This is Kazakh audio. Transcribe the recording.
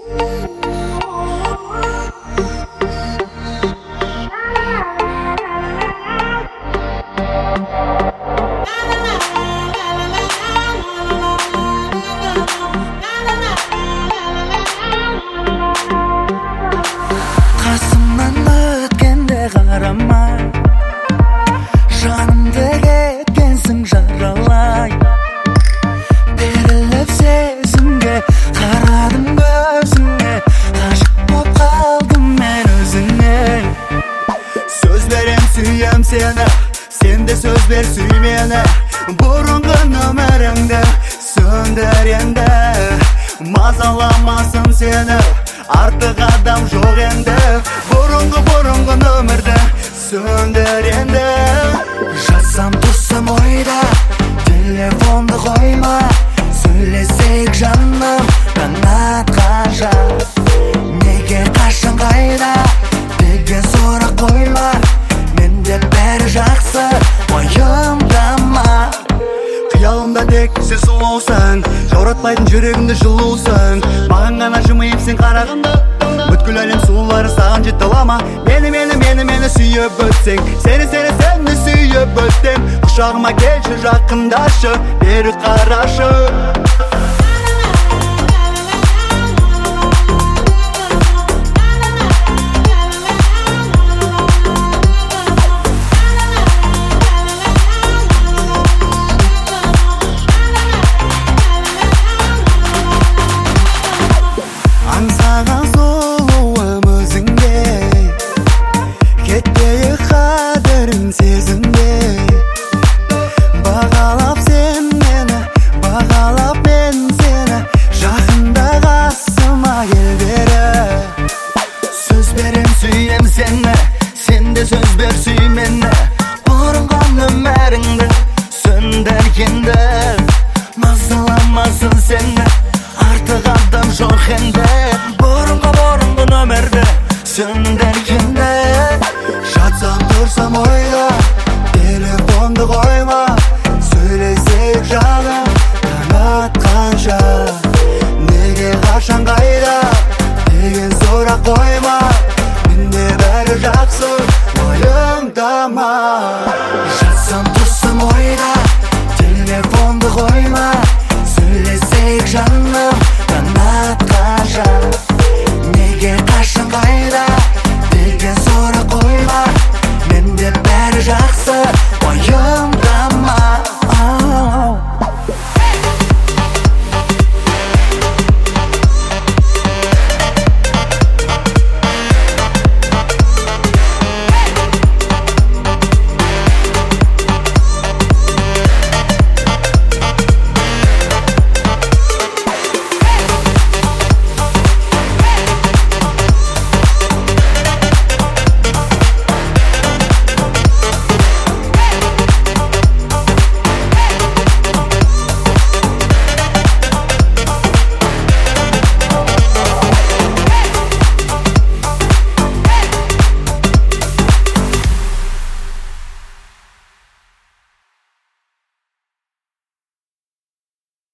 Қасымнан өткенде қарама, жанымды кеткенсің жаралай. Беріліп сезімге қарадым көзіңе, ғашық боп қалдым мен өзіңе. Сөз берем сүйем сені, сен де сөз бер сүй мені. Бұрынғы нөміріңді сөндір енді, мазаламасын сені артық адам жоқ енді. Бұрынғы нөмірді сөндір енді. Жатсам тұрсам ойда, телефонды қойма, сөйлесейік жаным қанат қажап. Неге қашан қайда деген сұрақ қойма, менде бәрі жақсы уайымдама. Қиялымда тек сен сұлусың, жауратпайтын жүрегімді жылусың. Маған ғана жымиып сен қарағанда, бүткіл әлем сұлулары саған жетті алама. Мені сүйіп өтсең, сені сүйіп өтсем, құшағыма келші жақындашы, бері қарашы. Аңсаған сұлуым өзіңде, кетпейік қадірін сезімде. Бағалап сен мені, бағалап мен сені, жақында қасыма кел бері. Сөз берем сүйем сені, сен де сөз бер сүй мені. Бұрынғы нөміріңді сөндіргенді, мазаламасын сені артық адам жоқ енді. Бұрынғы нөмірді сөндіргенді. Жатсам тұрсам ойда, телефонды қойма, сөйлесейік жаным қанат қанша. Неге қашан қайда деген сұрақ қойма, менде бәрі жақсы уайымдама.